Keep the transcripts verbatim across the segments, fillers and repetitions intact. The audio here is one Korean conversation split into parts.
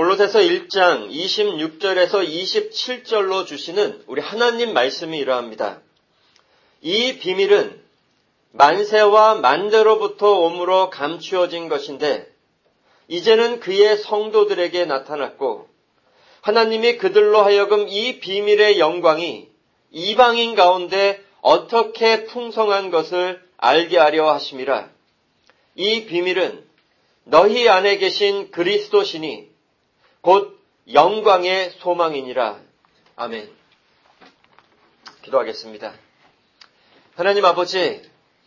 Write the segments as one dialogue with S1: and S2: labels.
S1: 골로새서 일 장 이십육 절에서 이십칠 절로 주시는 우리 하나님 말씀이 이러합니다. 이 비밀은 만세와 만대로부터 오므로 감추어진 것인데 이제는 그의 성도들에게 나타났고 하나님이 그들로 하여금 이 비밀의 영광이 이방인 가운데 어떻게 풍성한 것을 알게 하려 하심이라. 이 비밀은 너희 안에 계신 그리스도시니 곧 영광의 소망이니라. 아멘. 기도하겠습니다. 하나님 아버지,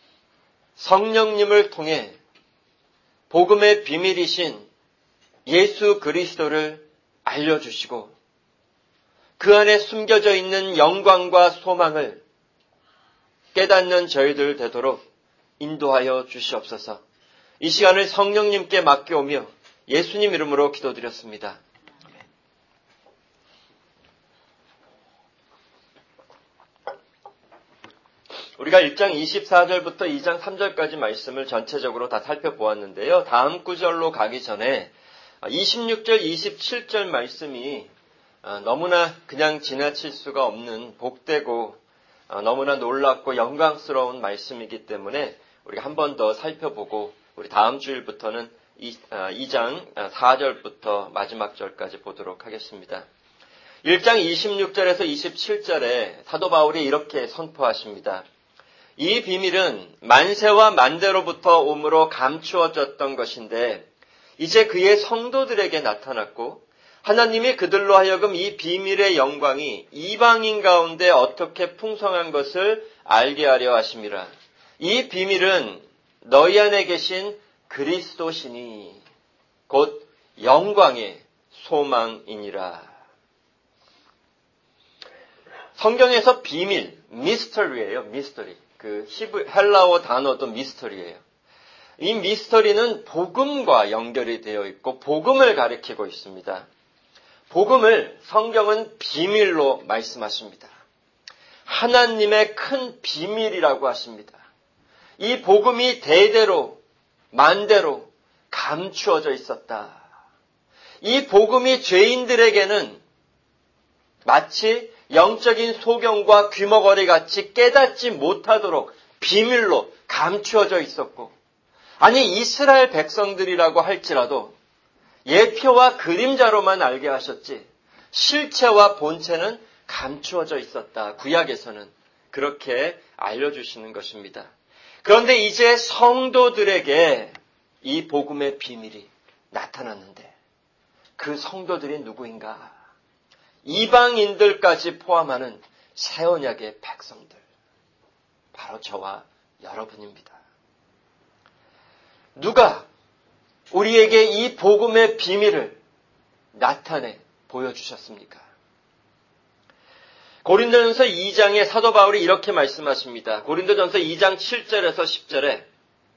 S1: 성령님을 통해 복음의 비밀이신 예수 그리스도를 알려주시고 그 안에 숨겨져 있는 영광과 소망을 깨닫는 저희들 되도록 인도하여 주시옵소서. 이 시간을 성령님께 맡겨오며 예수님 이름으로 기도드렸습니다. 우리가 일 장 이십사 절부터 이 장 삼 절까지 말씀을 전체적으로 다 살펴보았는데요. 다음 구절로 가기 전에 이십육 절, 이십칠 절 말씀이 너무나 그냥 지나칠 수가 없는 복되고 너무나 놀랍고 영광스러운 말씀이기 때문에 우리가 한 번 더 살펴보고 우리 다음 주일부터는 이 장 사 절부터 마지막 절까지 보도록 하겠습니다. 일 장 이십육 절에서 이십칠 절에 사도 바울이 이렇게 선포하십니다. 이 비밀은 만세와 만대로부터 오므로 감추어졌던 것인데 이제 그의 성도들에게 나타났고 하나님이 그들로 하여금 이 비밀의 영광이 이방인 가운데 어떻게 풍성한 것을 알게 하려 하심이라. 이 비밀은 너희 안에 계신 그리스도시니 곧 영광의 소망이니라. 성경에서 비밀, 미스터리예요. 미스터리. 그 히브 헬라어 단어도 미스터리예요. 이 미스터리는 복음과 연결이 되어 있고 복음을 가리키고 있습니다. 복음을 성경은 비밀로 말씀하십니다. 하나님의 큰 비밀이라고 하십니다. 이 복음이 대대로 만대로 감추어져 있었다. 이 복음이 죄인들에게는 마치 영적인 소경과 귀머거리 같이 깨닫지 못하도록 비밀로 감추어져 있었고, 아니 이스라엘 백성들이라고 할지라도 예표와 그림자로만 알게 하셨지 실체와 본체는 감추어져 있었다. 구약에서는 그렇게 알려주시는 것입니다. 그런데 이제 성도들에게 이 복음의 비밀이 나타났는데 그 성도들이 누구인가? 이방인들까지 포함하는 새 언약의 백성들, 바로 저와 여러분입니다. 누가 우리에게 이 복음의 비밀을 나타내 보여주셨습니까? 고린도전서 이 장에 사도 바울이 이렇게 말씀하십니다. 고린도전서 이 장 칠 절에서 십 절에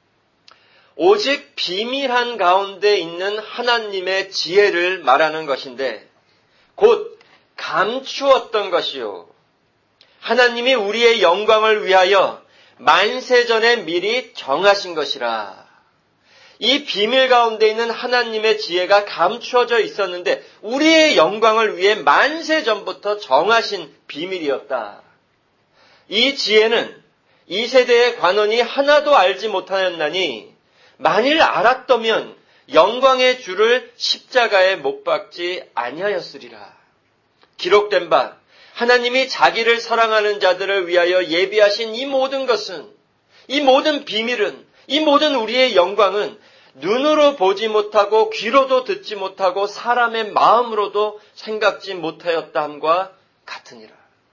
S1: 오직 비밀한 가운데 있는 하나님의 지혜를 말하는 것인데 곧 감추었던 것이요 하나님이 우리의 영광을 위하여 만세전에 미리 정하신 것이라. 이 비밀 가운데 있는 하나님의 지혜가 감추어져 있었는데 우리의 영광을 위해 만세전부터 정하신 비밀이었다. 이 지혜는 이 세대의 관원이 하나도 알지 못하였나니 만일 알았더면 영광의 주를 십자가에 못 박지 아니하였으리라. 기록된 바 하나님이 자기를 사랑하는 자들을 위하여 예비하신 이 모든 것은, 이 모든 비밀은, 이 모든 우리의 영광은 눈으로 보지 못하고 귀로도 듣지 못하고 사람의 마음으로도 생각지 못하였다 함과 같으니라.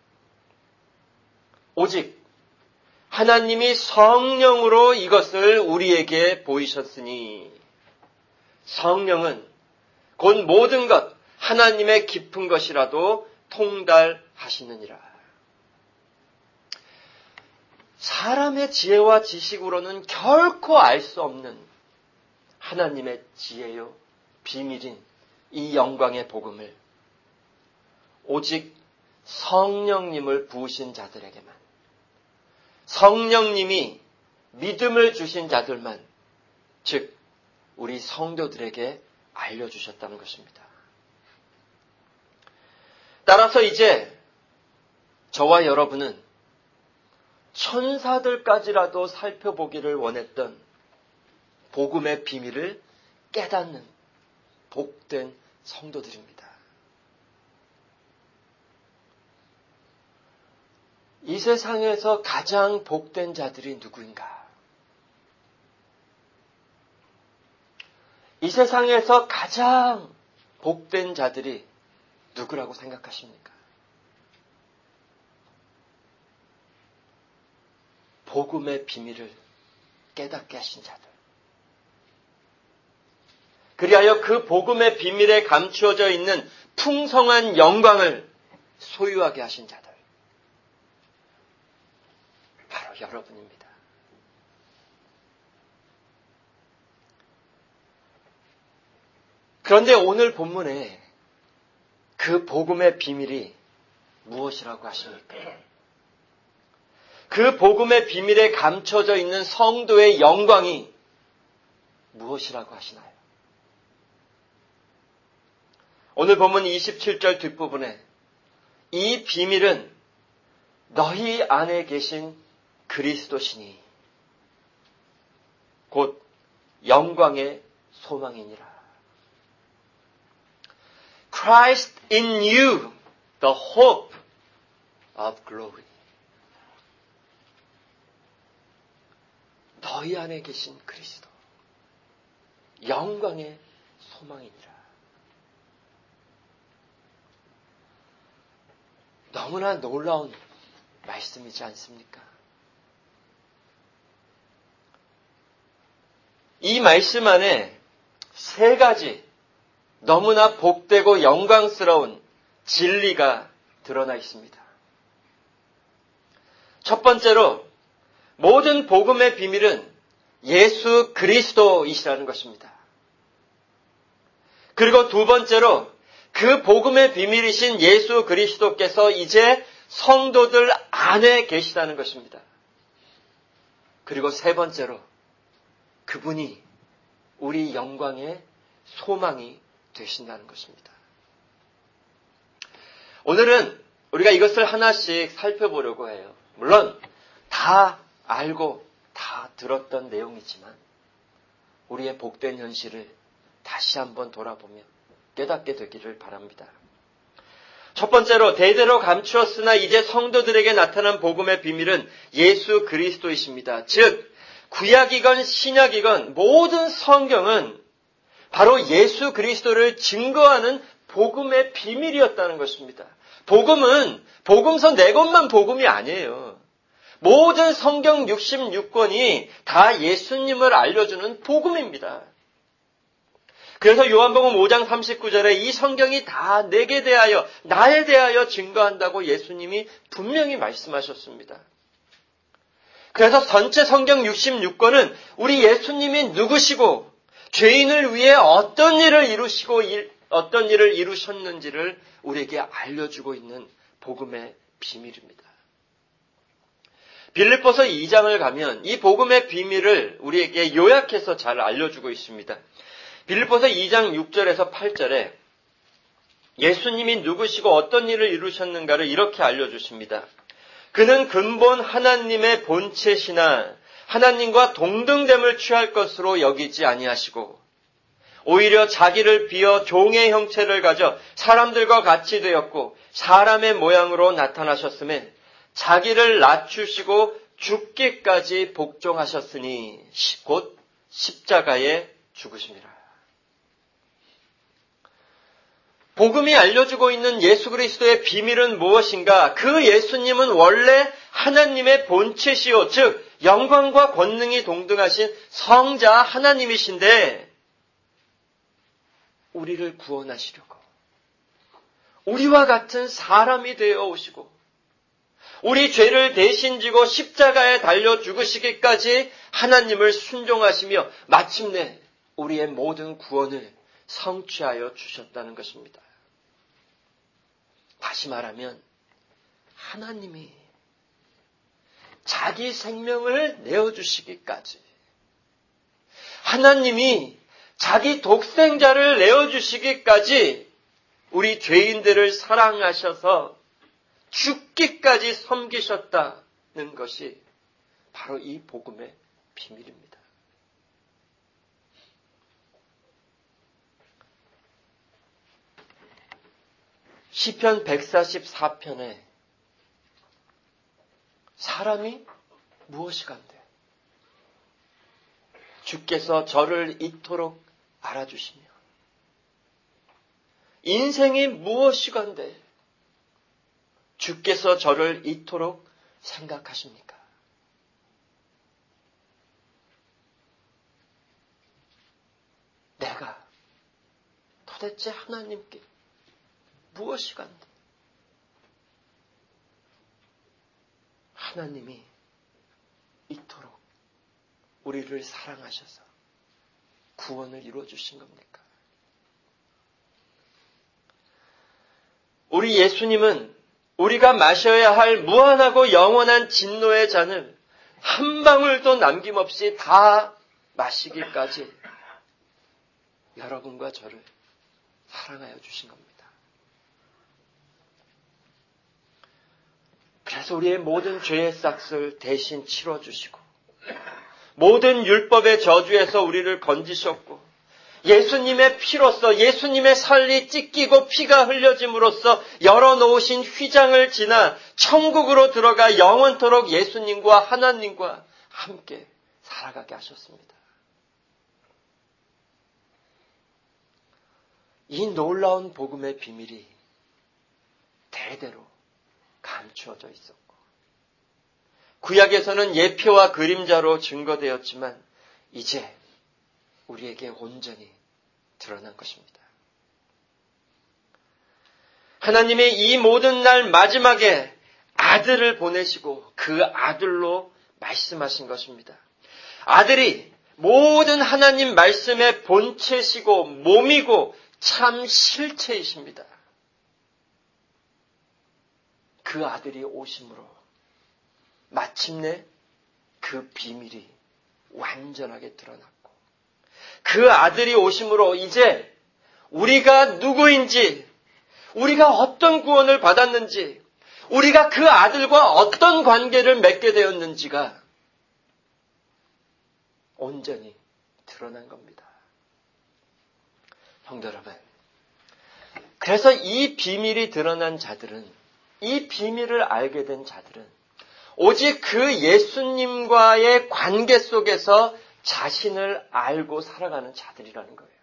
S1: 오직 하나님이 성령으로 이것을 우리에게 보이셨으니 성령은 곧 모든 것 하나님의 깊은 것이라도 통달하시느니라. 사람의 지혜와 지식으로는 결코 알 수 없는 하나님의 지혜요 비밀인 이 영광의 복음을 오직 성령님을 부으신 자들에게만, 성령님이 믿음을 주신 자들만, 즉 우리 성도들에게 알려주셨다는 것입니다. 따라서 이제 저와 여러분은 천사들까지라도 살펴보기를 원했던 복음의 비밀을 깨닫는 복된 성도들입니다. 이 세상에서 가장 복된 자들이 누구인가? 이 세상에서 가장 복된 자들이 누구라고 생각하십니까? 복음의 비밀을 깨닫게 하신 자들. 그리하여 그 복음의 비밀에 감추어져 있는 풍성한 영광을 소유하게 하신 자들. 바로 여러분입니다. 그런데 오늘 본문에 그 복음의 비밀이 무엇이라고 하십니까? 그 복음의 비밀에 감춰져 있는 성도의 영광이 무엇이라고 하시나요? 오늘 본문 이십칠 절 뒷부분에 이 비밀은 너희 안에 계신 그리스도시니 곧 영광의 소망이니라. Christ in you, the hope of glory. 너희 안에 계신 그리스도, 영광의 소망이니라. 너무나 놀라운 말씀이지 않습니까? 이 말씀 안에 세 가지 너무나 복되고 영광스러운 진리가 드러나 있습니다. 첫 번째로 모든 복음의 비밀은 예수 그리스도이시라는 것입니다. 그리고 두 번째로 그 복음의 비밀이신 예수 그리스도께서 이제 성도들 안에 계시다는 것입니다. 그리고 세 번째로 그분이 우리 영광의 소망이 되신다는 것입니다. 오늘은 우리가 이것을 하나씩 살펴보려고 해요. 물론 다 알고 다 들었던 내용이지만 우리의 복된 현실을 다시 한번 돌아보며 깨닫게 되기를 바랍니다. 첫 번째로 대대로 감추었으나 이제 성도들에게 나타난 복음의 비밀은 예수 그리스도이십니다. 즉 구약이건 신약이건 모든 성경은 바로 예수 그리스도를 증거하는 복음의 비밀이었다는 것입니다. 복음은 복음서 네 권만 복음이 아니에요. 모든 성경 육십육 권이 다 예수님을 알려주는 복음입니다. 그래서 요한복음 오 장 삼십구 절에 이 성경이 다 내게 대하여 나에 대하여 증거한다고 예수님이 분명히 말씀하셨습니다. 그래서 전체 성경 육십육 권은 우리 예수님이 누구시고 죄인을 위해 어떤 일을 이루시고 어떤 일을 이루셨는지를 우리에게 알려주고 있는 복음의 비밀입니다. 빌립보서 이 장을 가면 이 복음의 비밀을 우리에게 요약해서 잘 알려주고 있습니다. 빌립보서 이 장 육 절에서 팔 절에 예수님이 누구시고 어떤 일을 이루셨는가를 이렇게 알려주십니다. 그는 근본 하나님의 본체시나 하나님과 동등됨을 취할 것으로 여기지 아니하시고 오히려 자기를 비어 종의 형체를 가져 사람들과 같이 되었고 사람의 모양으로 나타나셨음에 자기를 낮추시고 죽기까지 복종하셨으니 곧 십자가에 죽으심이라. 복음이 알려주고 있는 예수 그리스도의 비밀은 무엇인가? 그 예수님은 원래 하나님의 본체시요, 즉 영광과 권능이 동등하신 성자 하나님이신데 우리를 구원하시려고 우리와 같은 사람이 되어 오시고 우리 죄를 대신 지고 십자가에 달려 죽으시기까지 하나님을 순종하시며 마침내 우리의 모든 구원을 성취하여 주셨다는 것입니다. 다시 말하면 하나님이 자기 생명을 내어주시기까지 하나님이 자기 독생자를 내어주시기까지 우리 죄인들을 사랑하셔서 죽기까지 섬기셨다는 것이 바로 이 복음의 비밀입니다. 시편 백사십사 편에 사람이 무엇이간데 주께서 저를 이토록 알아주시며 인생이 무엇이간데 주께서 저를 이토록 생각하십니까? 내가 도대체 하나님께 무엇이간데 하나님이 이토록 우리를 사랑하셔서 구원을 이루어 주신 겁니까? 우리 예수님은 우리가 마셔야 할 무한하고 영원한 진노의 잔을 한 방울도 남김없이 다 마시기까지 여러분과 저를 사랑하여 주신 겁니다. 그래서 우리의 모든 죄의 싹을 대신 치러주시고 모든 율법의 저주에서 우리를 건지셨고 예수님의 피로써 예수님의 살이 찢기고 피가 흘려짐으로써 열어놓으신 휘장을 지나 천국으로 들어가 영원토록 예수님과 하나님과 함께 살아가게 하셨습니다. 이 놀라운 복음의 비밀이 대대로 감추어져 있었고 구약에서는 예표와 그림자로 증거되었지만 이제 우리에게 온전히 드러난 것입니다. 하나님의 이 모든 날 마지막에 아들을 보내시고 그 아들로 말씀하신 것입니다. 아들이 모든 하나님 말씀의 본체시고 몸이고 참 실체이십니다. 그 아들이 오심으로 마침내 그 비밀이 완전하게 드러났고 그 아들이 오심으로 이제 우리가 누구인지 우리가 어떤 구원을 받았는지 우리가 그 아들과 어떤 관계를 맺게 되었는지가 온전히 드러난 겁니다. 성도 여러분, 그래서 이 비밀이 드러난 자들은 이 비밀을 알게 된 자들은 오직 그 예수님과의 관계 속에서 자신을 알고 살아가는 자들이라는 거예요.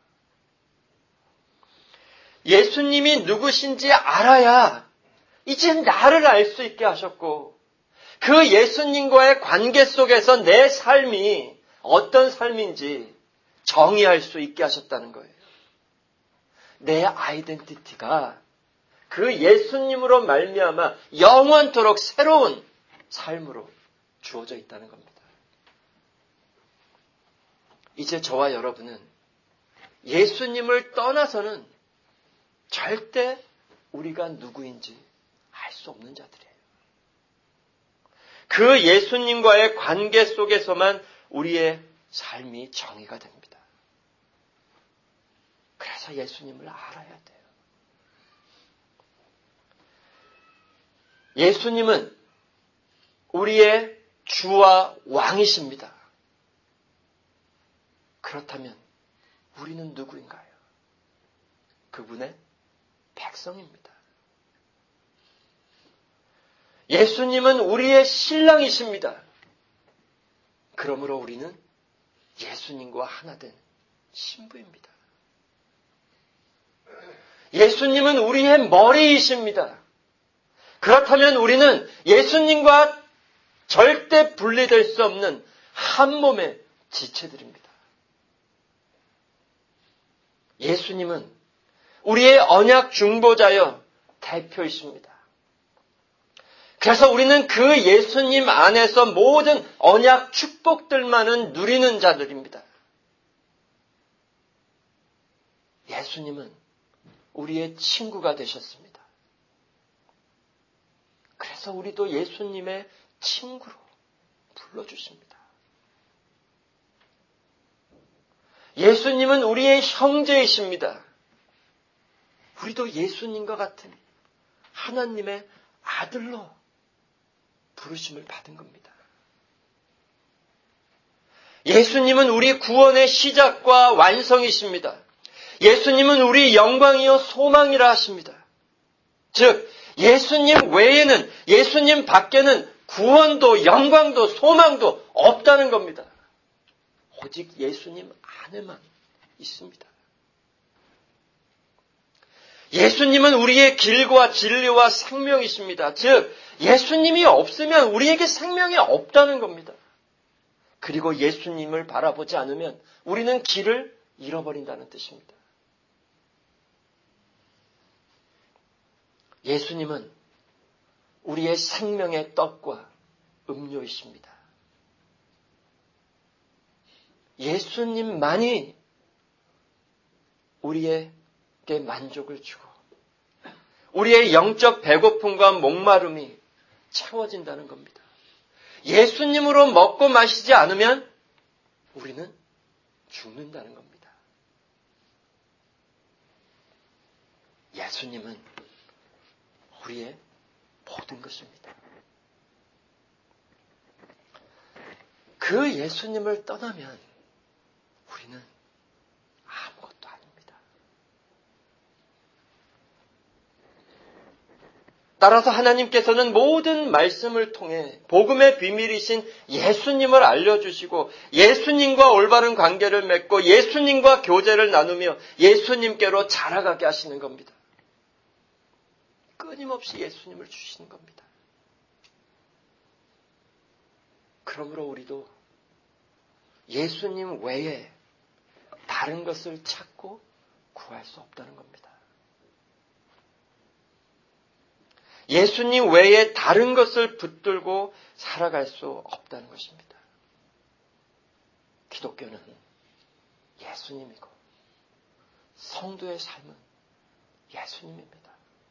S1: 예수님이 누구신지 알아야 이제 나를 알 수 있게 하셨고 그 예수님과의 관계 속에서 내 삶이 어떤 삶인지 정의할 수 있게 하셨다는 거예요. 내 아이덴티티가 그 예수님으로 말미암아 영원토록 새로운 삶으로 주어져 있다는 겁니다. 이제 저와 여러분은 예수님을 떠나서는 절대 우리가 누구인지 알 수 없는 자들이에요. 그 예수님과의 관계 속에서만 우리의 삶이 정의가 됩니다. 그래서 예수님을 알아야 돼요. 예수님은 우리의 주와 왕이십니다. 그렇다면 우리는 누구인가요? 그분의 백성입니다. 예수님은 우리의 신랑이십니다. 그러므로 우리는 예수님과 하나 된 신부입니다. 예수님은 우리의 머리이십니다. 그렇다면 우리는 예수님과 절대 분리될 수 없는 한 몸의 지체들입니다. 예수님은 우리의 언약 중보자여 대표이십니다. 그래서 우리는 그 예수님 안에서 모든 언약 축복들만은 누리는 자들입니다. 예수님은 우리의 친구가 되셨습니다. 그래서 우리도 예수님의 친구로 불러주십니다. 예수님은 우리의 형제이십니다. 우리도 예수님과 같은 하나님의 아들로 부르심을 받은 겁니다. 예수님은 우리 구원의 시작과 완성이십니다. 예수님은 우리 영광이요 소망이라 하십니다. 즉 예수님 외에는, 예수님 밖에는 구원도 영광도 소망도 없다는 겁니다. 오직 예수님 안에만 있습니다. 예수님은 우리의 길과 진리와 생명이십니다. 즉 예수님이 없으면 우리에게 생명이 없다는 겁니다. 그리고 예수님을 바라보지 않으면 우리는 길을 잃어버린다는 뜻입니다. 예수님은 우리의 생명의 떡과 음료이십니다. 예수님만이 우리에게 만족을 주고 우리의 영적 배고픔과 목마름이 채워진다는 겁니다. 예수님으로 먹고 마시지 않으면 우리는 죽는다는 겁니다. 예수님은 우리의 모든 것입니다. 그 예수님을 떠나면 우리는 아무것도 아닙니다. 따라서 하나님께서는 모든 말씀을 통해 복음의 비밀이신 예수님을 알려주시고 예수님과 올바른 관계를 맺고 예수님과 교제를 나누며 예수님께로 자라가게 하시는 겁니다. 끊임없이 예수님을 주시는 겁니다. 그러므로 우리도 예수님 외에 다른 것을 찾고 구할 수 없다는 겁니다. 예수님 외에 다른 것을 붙들고 살아갈 수 없다는 것입니다. 기독교는 예수님이고 성도의 삶은 예수님입니다.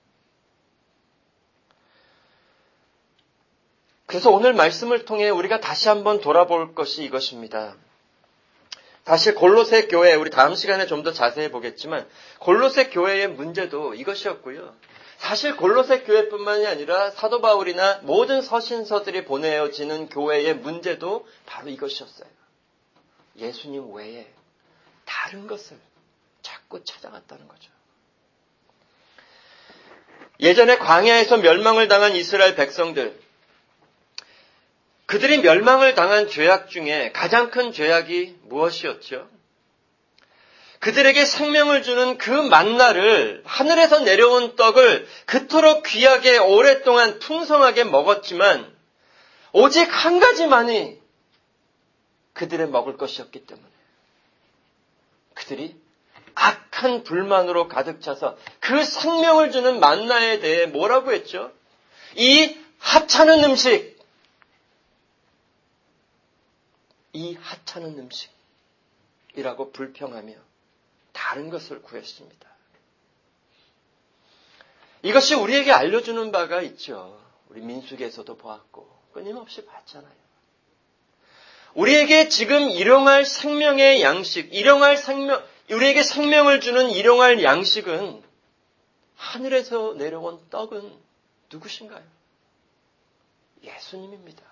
S1: 그래서 오늘 말씀을 통해 우리가 다시 한번 돌아볼 것이 이것입니다. 사실 골로새 교회, 우리 다음 시간에 좀 더 자세히 보겠지만 골로새 교회의 문제도 이것이었고요. 사실 골로새 교회뿐만이 아니라 사도 바울이나 모든 서신서들이 보내어지는 교회의 문제도 바로 이것이었어요. 예수님 외에 다른 것을 자꾸 찾아갔다는 거죠. 예전에 광야에서 멸망을 당한 이스라엘 백성들, 그들이 멸망을 당한 죄악 중에 가장 큰 죄악이 무엇이었죠? 그들에게 생명을 주는 그 만나를, 하늘에서 내려온 떡을 그토록 귀하게 오랫동안 풍성하게 먹었지만 오직 한 가지만이 그들의 먹을 것이었기 때문에 그들이 악한 불만으로 가득 차서 그 생명을 주는 만나에 대해 뭐라고 했죠? 이 하찮은 음식, 이 하찮은 음식이라고 불평하며 다른 것을 구했습니다. 이것이 우리에게 알려주는 바가 있죠. 우리 민수기에서도 보았고 끊임없이 봤잖아요. 우리에게 지금 일용할 생명의 양식, 일용할 생명, 우리에게 생명을 주는 일용할 양식은 하늘에서 내려온 떡은 누구신가요? 예수님입니다.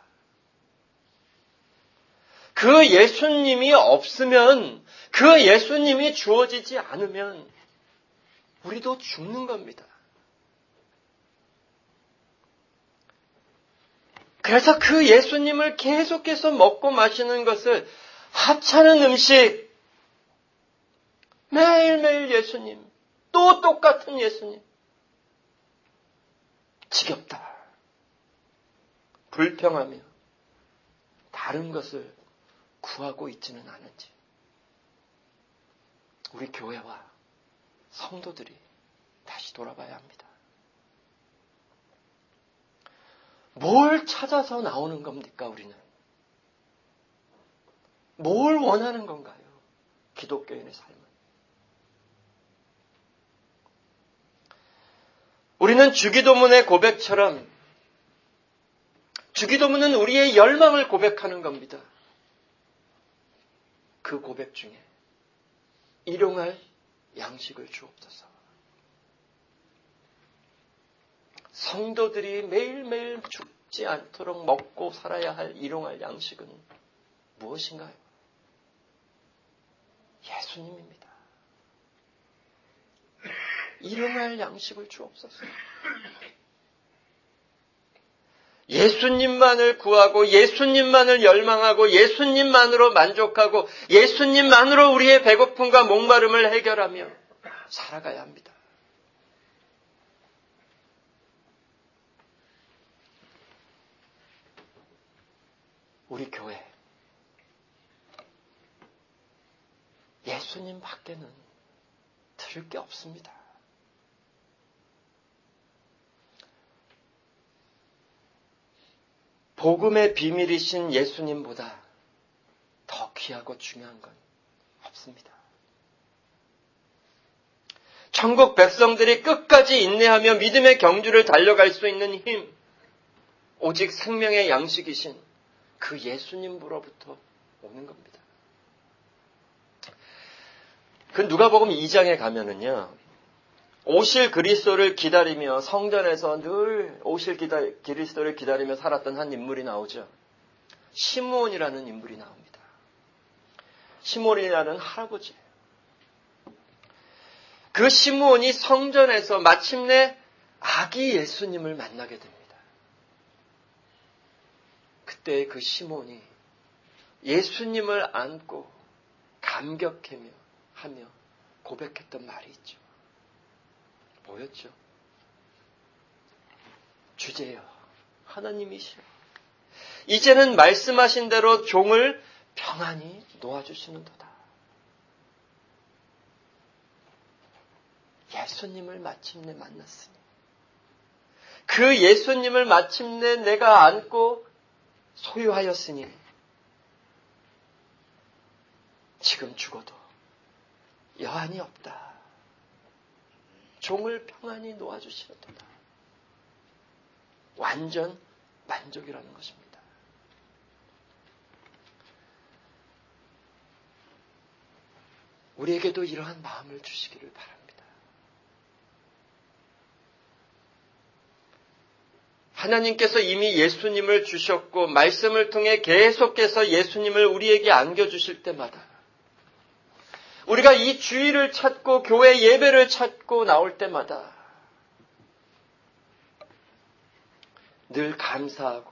S1: 그 예수님이 없으면, 그 예수님이 주어지지 않으면 우리도 죽는 겁니다. 그래서 그 예수님을 계속해서 먹고 마시는 것을 하찮은 음식, 매일매일 예수님, 또 똑같은 예수님, 지겹다, 불평하며 다른 것을 구하고 있지는 않은지 우리 교회와 성도들이 다시 돌아봐야 합니다. 뭘 찾아서 나오는 겁니까, 우리는? 뭘 원하는 건가요? 기독교인의 삶은. 우리는 주기도문의 고백처럼 주기도문은 우리의 열망을 고백하는 겁니다. 그 고백 중에 일용할 양식을 주옵소서. 성도들이 매일매일 죽지 않도록 먹고 살아야 할 일용할 양식은 무엇인가요? 예수님입니다. 일용할 양식을 주옵소서. 예수님만을 구하고 예수님만을 열망하고 예수님만으로 만족하고 예수님만으로 우리의 배고픔과 목마름을 해결하며 살아가야 합니다. 우리 교회 예수님 밖에는 들을 게 없습니다. 복음의 비밀이신 예수님보다 더 귀하고 중요한 건 없습니다. 천국 백성들이 끝까지 인내하며 믿음의 경주를 달려갈 수 있는 힘, 오직 생명의 양식이신 그 예수님으로부터 오는 겁니다. 그 누가복음 이 장에 가면은요, 오실 그리스도를 기다리며 성전에서 늘 오실 기다, 그리스도를 기다리며 살았던 한 인물이 나오죠. 시므온이라는 인물이 나옵니다. 시므온이라는 할아버지예요. 그 시므온이 성전에서 마침내 아기 예수님을 만나게 됩니다. 그때 그 시므온이 예수님을 안고 감격하며 하며 고백했던 말이 있죠. 뭐였죠? 주제여, 하나님이시여, 이제는 말씀하신 대로 종을 평안히 놓아주시는도다. 예수님을 마침내 만났으니, 그 예수님을 마침내 내가 안고 소유하였으니 지금 죽어도 여한이 없다. 종을 평안히 놓아주시는도다. 완전 만족이라는 것입니다. 우리에게도 이러한 마음을 주시기를 바랍니다. 하나님께서 이미 예수님을 주셨고 말씀을 통해 계속해서 예수님을 우리에게 안겨주실 때마다 우리가 이 주의를 찾고 교회 예배를 찾고 나올 때마다 늘 감사하고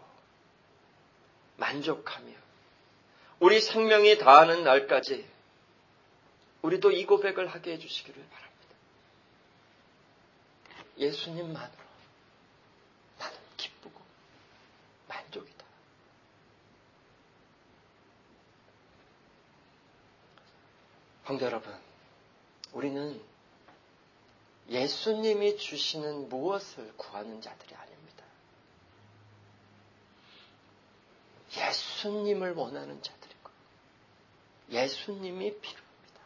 S1: 만족하며 우리 생명이 다하는 날까지 우리도 이 고백을 하게 해주시기를 바랍니다. 예수님만으로 나는 기쁘고 만족이다. 성도 여러분, 우리는 예수님이 주시는 무엇을 구하는 자들이 아닙니다. 예수님을 원하는 자들이고 예수님이 필요합니다.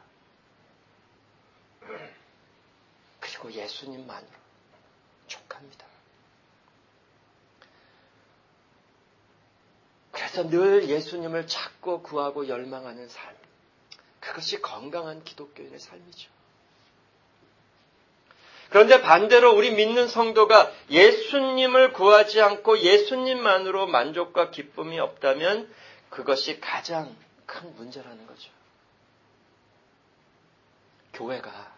S1: 그리고 예수님만으로 족합니다. 그래서 늘 예수님을 찾고 구하고 열망하는 삶, 그것이 건강한 기독교인의 삶이죠. 그런데 반대로 우리 믿는 성도가 예수님을 구하지 않고 예수님만으로 만족과 기쁨이 없다면 그것이 가장 큰 문제라는 거죠. 교회가,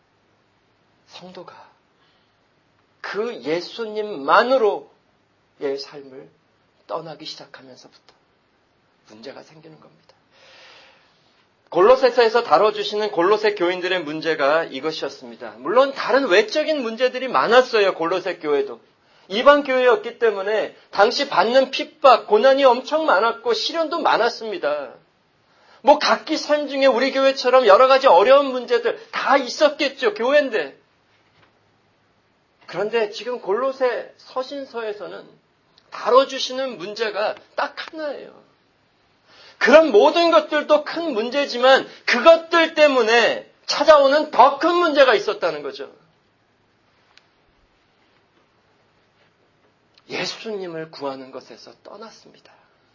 S1: 성도가 그 예수님만으로의 삶을 떠나기 시작하면서부터 문제가 생기는 겁니다. 골로새서에서 다뤄주시는 골로새 교인들의 문제가 이것이었습니다. 물론 다른 외적인 문제들이 많았어요. 골로새 교회도. 이방 교회였기 때문에 당시 받는 핍박, 고난이 엄청 많았고 시련도 많았습니다. 뭐 각기 삶 중에 우리 교회처럼 여러 가지 어려운 문제들 다 있었겠죠. 교회인데. 그런데 지금 골로새 서신서에서는 다뤄주시는 문제가 딱 하나예요. 그런 모든 것들도 큰 문제지만 그것들 때문에 찾아오는 더 큰 문제가 있었다는 거죠. 예수님을 구하는 것에서 떠났습니다.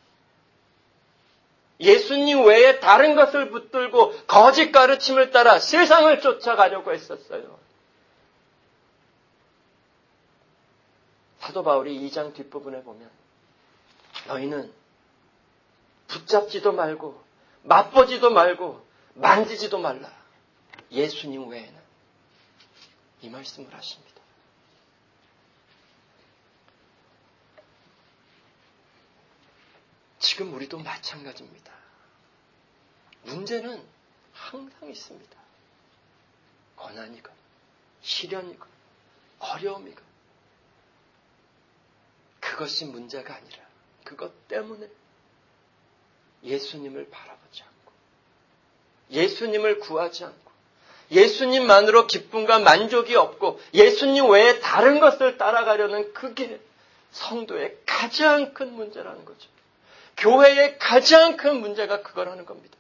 S1: 예수님 외에 다른 것을 붙들고 거짓 가르침을 따라 세상을 쫓아가려고 했었어요. 사도 바울이 이 장 뒷부분에 보면 너희는 붙잡지도 말고 맛보지도 말고 만지지도 말라. 예수님 외에는. 이 말씀을 하십니다. 지금 우리도 마찬가지입니다. 문제는 항상 있습니다. 고난이건 시련이건 어려움이건 그것이 문제가 아니라 그것 때문에 예수님을 바라보지 않고 예수님을 구하지 않고 예수님만으로 기쁨과 만족이 없고 예수님 외에 다른 것을 따라가려는 그게 성도의 가장 큰 문제라는 거죠. 교회의 가장 큰 문제가 그거라는 겁니다.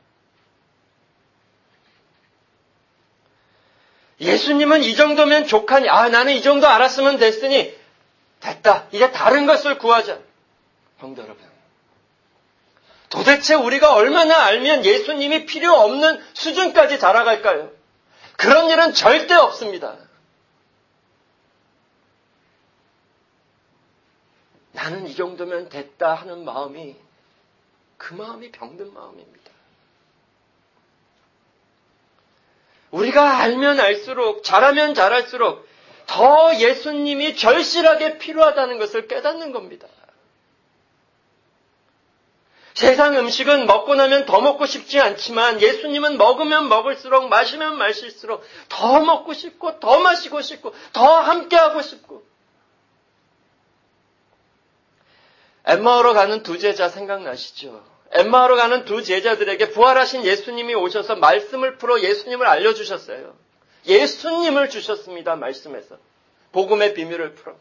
S1: 예수님은 이 정도면 족하니, 아, 나는 이 정도 알았으면 됐으니, 됐다. 이제 다른 것을 구하자. 성도 여러분, 도대체 우리가 얼마나 알면 예수님이 필요 없는 수준까지 자라갈까요? 그런 일은 절대 없습니다. 나는 이 정도면 됐다 하는 마음이 그 마음이 병든 마음입니다. 우리가 알면 알수록 잘하면 잘할수록 더 예수님이 절실하게 필요하다는 것을 깨닫는 겁니다. 세상 음식은 먹고 나면 더 먹고 싶지 않지만 예수님은 먹으면 먹을수록 마시면 마실수록 더 먹고 싶고 더 마시고 싶고 더 함께하고 싶고 엠마오로 가는 두 제자 생각나시죠? 엠마오로 가는 두 제자들에게 부활하신 예수님이 오셔서 말씀을 풀어 예수님을 알려주셨어요. 예수님을 주셨습니다. 말씀에서. 복음의 비밀을 풀어.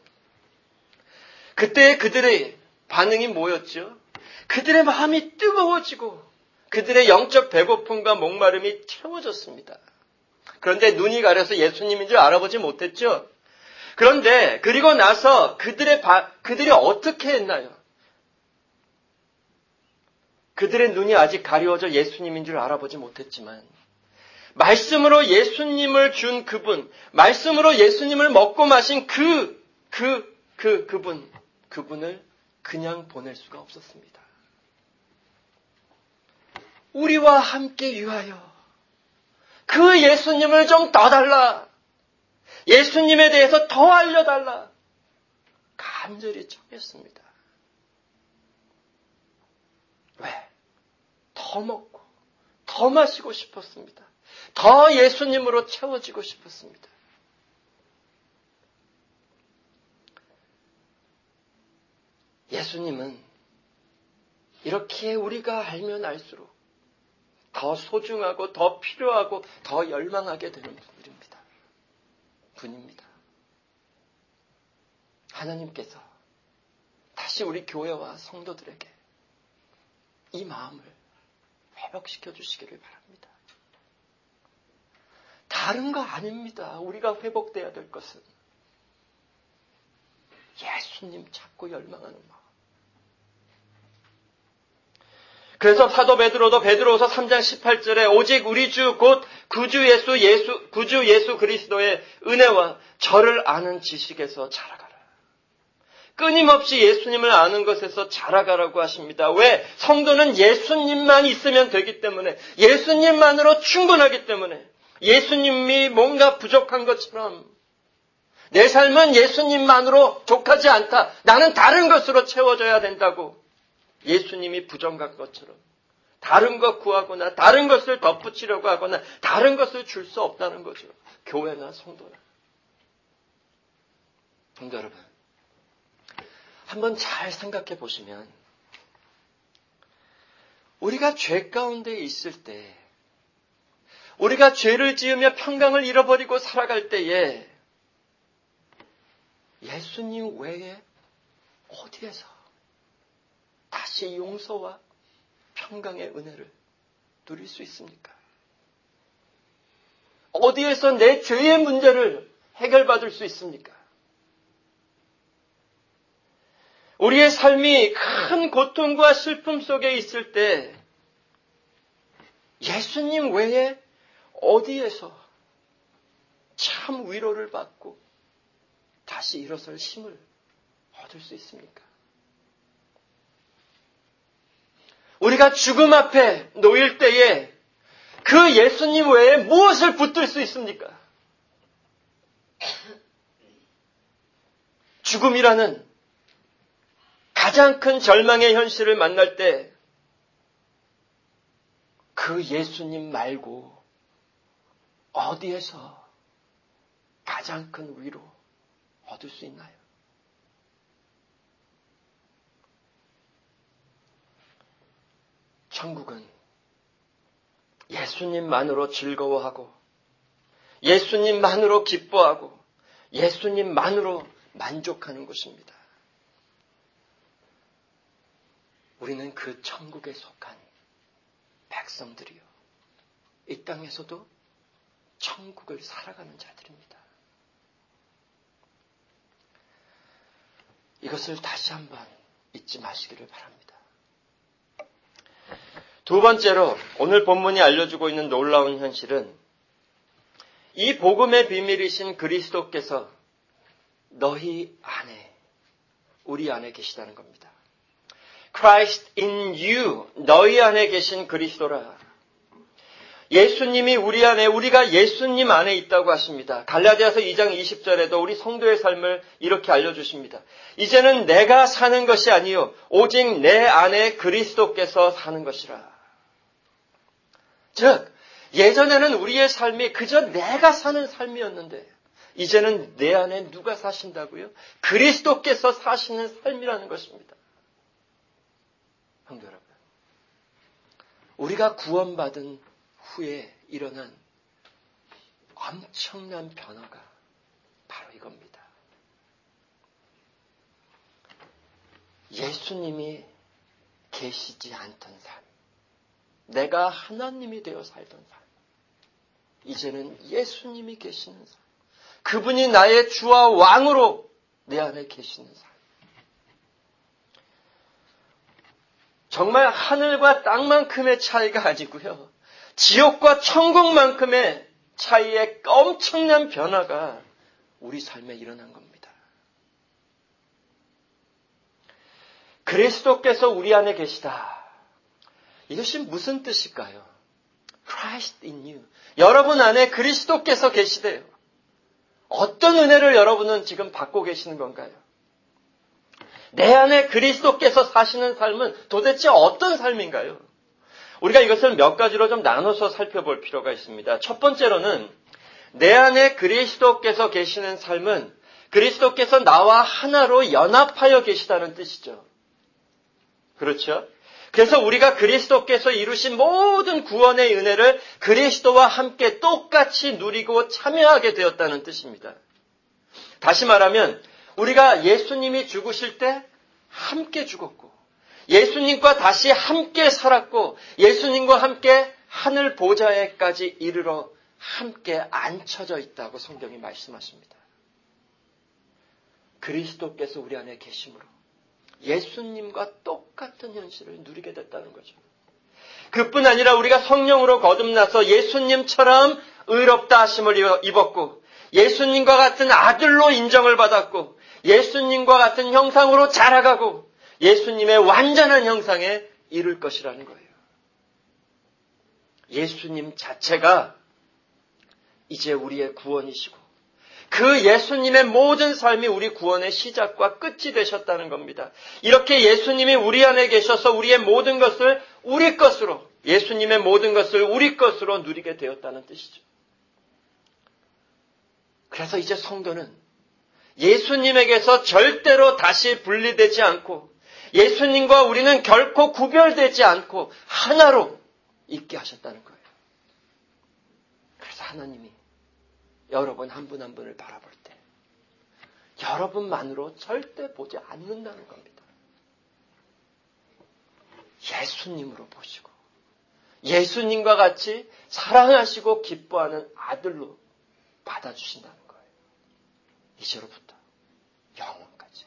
S1: 그때 그들의 반응이 뭐였죠? 그들의 마음이 뜨거워지고 그들의 영적 배고픔과 목마름이 채워졌습니다. 그런데 눈이 가려서 예수님인 줄 알아보지 못했죠? 그런데 그리고 나서 그들의 바, 그들이 어떻게 했나요? 그들의 눈이 아직 가려워져 예수님인 줄 알아보지 못했지만 말씀으로 예수님을 준 그분, 말씀으로 예수님을 먹고 마신 그, 그, 그, 그분, 그분을 그냥 보낼 수가 없었습니다. 우리와 함께 위하여 그 예수님을 좀 더 달라. 예수님에 대해서 더 알려달라. 간절히 청했습니다. 왜? 더 먹고 더 마시고 싶었습니다. 더 예수님으로 채워지고 싶었습니다. 예수님은 이렇게 우리가 알면 알수록 더 소중하고 더 필요하고 더 열망하게 되는 분입니다. 분입니다. 하나님께서 다시 우리 교회와 성도들에게 이 마음을 회복시켜 주시기를 바랍니다. 다른 거 아닙니다. 우리가 회복돼야 될 것은 예수님 찾고 열망하는 마음. 그래서 사도 베드로도 베드로후서 삼 장 십팔 절에 오직 우리 주 곧 구주 예수 예수 구주 예수 그리스도의 은혜와 저를 아는 지식에서 자라가라. 끊임없이 예수님을 아는 것에서 자라가라고 하십니다. 왜? 성도는 예수님만 있으면 되기 때문에, 예수님만으로 충분하기 때문에, 예수님이 뭔가 부족한 것처럼 내 삶은 예수님만으로 족하지 않다. 나는 다른 것으로 채워져야 된다고. 예수님이 부정한 것처럼 다른 것 구하거나 다른 것을 덧붙이려고 하거나 다른 것을 줄 수 없다는 거죠. 교회나 성도나. 성도 여러분, 한번 잘 생각해 보시면 우리가 죄 가운데 있을 때, 우리가 죄를 지으며 평강을 잃어버리고 살아갈 때에 예수님 외에 어디에서 다시 용서와 평강의 은혜를 누릴 수 있습니까? 어디에서 내 죄의 문제를 해결받을 수 있습니까? 우리의 삶이 큰 고통과 슬픔 속에 있을 때 예수님 외에 어디에서 참 위로를 받고 다시 일어설 힘을 얻을 수 있습니까? 우리가 죽음 앞에 놓일 때에 그 예수님 외에 무엇을 붙들 수 있습니까? 죽음이라는 가장 큰 절망의 현실을 만날 때 그 예수님 말고 어디에서 가장 큰 위로 얻을 수 있나요? 천국은 예수님만으로 즐거워하고 예수님만으로 기뻐하고 예수님만으로 만족하는 곳입니다. 우리는 그 천국에 속한 백성들이요. 이 땅에서도 천국을 살아가는 자들입니다. 이것을 다시 한번 잊지 마시기를 바랍니다. 두 번째로 오늘 본문이 알려주고 있는 놀라운 현실은 이 복음의 비밀이신 그리스도께서 너희 안에, 우리 안에 계시다는 겁니다. Christ in you, 너희 안에 계신 그리스도라. 예수님이 우리 안에, 우리가 예수님 안에 있다고 하십니다. 갈라디아서 이 장 이십 절에도 우리 성도의 삶을 이렇게 알려주십니다. 이제는 내가 사는 것이 아니요 오직 내 안에 그리스도께서 사는 것이라. 즉 예전에는 우리의 삶이 그저 내가 사는 삶이었는데 이제는 내 안에 누가 사신다고요? 그리스도께서 사시는 삶이라는 것입니다. 성도 여러분, 우리가 구원받은 후에 일어난 엄청난 변화가 바로 이겁니다. 예수님이 계시지 않던 삶, 내가 하나님이 되어 살던 삶, 이제는 예수님이 계시는 삶, 그분이 나의 주와 왕으로 내 안에 계시는 삶. 정말 하늘과 땅만큼의 차이가 아니고요. 지옥과 천국만큼의 차이의 엄청난 변화가 우리 삶에 일어난 겁니다. 그리스도께서 우리 안에 계시다. 이것이 무슨 뜻일까요? Christ in you. 여러분 안에 그리스도께서 계시대요. 어떤 은혜를 여러분은 지금 받고 계시는 건가요? 내 안에 그리스도께서 사시는 삶은 도대체 어떤 삶인가요? 우리가 이것을 몇 가지로 좀 나눠서 살펴볼 필요가 있습니다. 첫 번째로는 내 안에 그리스도께서 계시는 삶은 그리스도께서 나와 하나로 연합하여 계시다는 뜻이죠. 그렇죠? 그래서 우리가 그리스도께서 이루신 모든 구원의 은혜를 그리스도와 함께 똑같이 누리고 참여하게 되었다는 뜻입니다. 다시 말하면 우리가 예수님이 죽으실 때 함께 죽었고 예수님과 다시 함께 살았고 예수님과 함께 하늘 보좌에까지 이르러 함께 앉혀져 있다고 성경이 말씀하십니다. 그리스도께서 우리 안에 계심으로 예수님과 똑같은 현실을 누리게 됐다는 거죠. 그뿐 아니라 우리가 성령으로 거듭나서 예수님처럼 의롭다 하심을 입었고 예수님과 같은 아들로 인정을 받았고 예수님과 같은 형상으로 자라가고 예수님의 완전한 형상에 이룰 것이라는 거예요. 예수님 자체가 이제 우리의 구원이시고 그 예수님의 모든 삶이 우리 구원의 시작과 끝이 되셨다는 겁니다. 이렇게 예수님이 우리 안에 계셔서 우리의 모든 것을 우리 것으로, 예수님의 모든 것을 우리 것으로 누리게 되었다는 뜻이죠. 그래서 이제 성도는 예수님에게서 절대로 다시 분리되지 않고 예수님과 우리는 결코 구별되지 않고 하나로 있게 하셨다는 거예요. 그래서 하나님이 여러분 한 분 한 분을 바라볼 때 여러분만으로 절대 보지 않는다는 겁니다. 예수님으로 보시고 예수님과 같이 사랑하시고 기뻐하는 아들로 받아주신다는 거예요. 이제로부터 영원까지.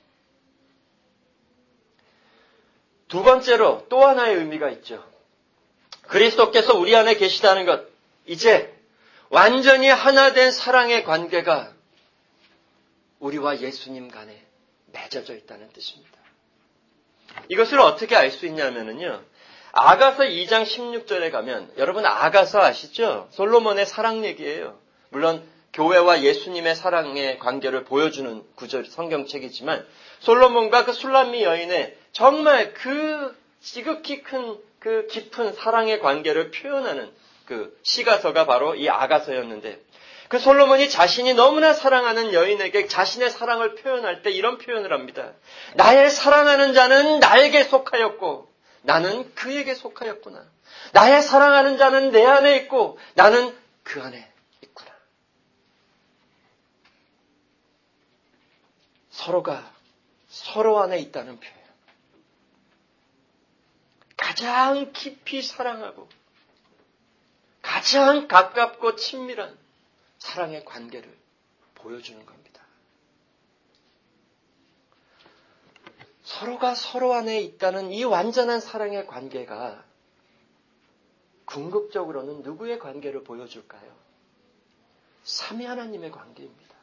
S1: 두 번째로 또 하나의 의미가 있죠. 그리스도께서 우리 안에 계시다는 것, 이제 완전히 하나 된 사랑의 관계가 우리와 예수님 간에 맺어져 있다는 뜻입니다. 이것을 어떻게 알 수 있냐면요. 아가서 이 장 십육 절에 가면, 여러분 아가서 아시죠? 솔로몬의 사랑 얘기예요. 물론 교회와 예수님의 사랑의 관계를 보여주는 구절 성경책이지만, 솔로몬과 그 술람미 여인의 정말 그 지극히 큰 그 깊은 사랑의 관계를 표현하는 그 시가서가 바로 이 아가서였는데, 그 솔로몬이 자신이 너무나 사랑하는 여인에게 자신의 사랑을 표현할 때 이런 표현을 합니다. 나의 사랑하는 자는 나에게 속하였고 나는 그에게 속하였구나. 나의 사랑하는 자는 내 안에 있고 나는 그 안에 있구나. 서로가 서로 안에 있다는 표현. 가장 깊이 사랑하고 가장 가깝고 친밀한 사랑의 관계를 보여주는 겁니다. 서로가 서로 안에 있다는 이 완전한 사랑의 관계가 궁극적으로는 누구의 관계를 보여줄까요? 삼위 하나님의 관계입니다.